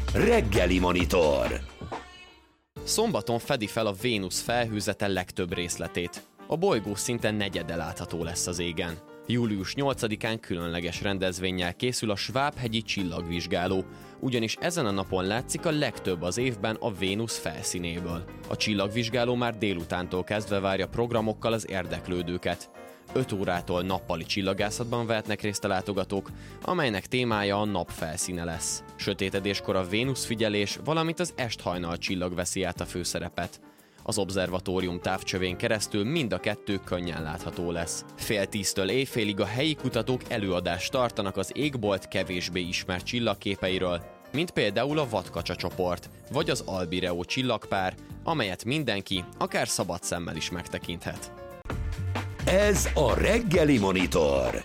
Reggeli Monitor. Szombaton fedi fel a Vénusz felhőzete legtöbb részletét. A bolygó szinte negyede látható lesz az égen. Július 8-án különleges rendezvénnyel készül a Sváb-hegyi csillagvizsgáló, ugyanis ezen a napon látszik a legtöbb az évben a Vénusz felszínéből. A csillagvizsgáló már délutántól kezdve várja programokkal az érdeklődőket. 5 órától nappali csillagászatban vehetnek részt a látogatók, amelynek témája a nap felszíne lesz. Sötétedéskor a Vénusz figyelés, valamint az est-hajnal csillag veszi át a főszerepet. Az obszervatórium távcsövén keresztül mind a kettő könnyen látható lesz. 9:30-től éjfélig a helyi kutatók előadást tartanak az égbolt kevésbé ismert csillagképeiről, mint például a Vadkacsa csoport, vagy az Albireo csillagpár, amelyet mindenki, akár szabad szemmel is megtekinthet. Ez a Reggeli Monitor.